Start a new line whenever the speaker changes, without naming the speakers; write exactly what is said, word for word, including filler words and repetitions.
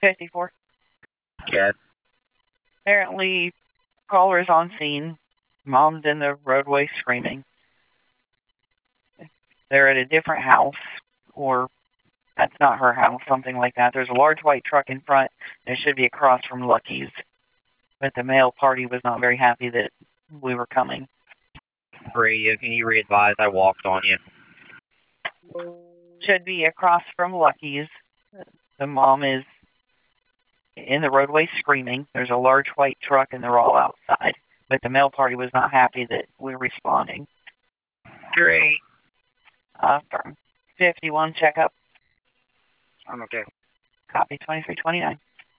fifty-four.
Yes.
Apparently, caller's on scene. Mom's in the roadway screaming. They're at a different house, or that's not her house, something like that. There's a large white truck in front. It should be across from Lucky's. But the male party was not very happy that we were coming.
Radio, can you re-advise? I walked on you.
Should be across from Lucky's. The mom is in the roadway screaming. There's a large white truck and they're all outside. But the male party was not happy that we were responding.
Great.
Uh, from fifty-one checkup.
I'm okay.
Copy twenty-three twenty-nine.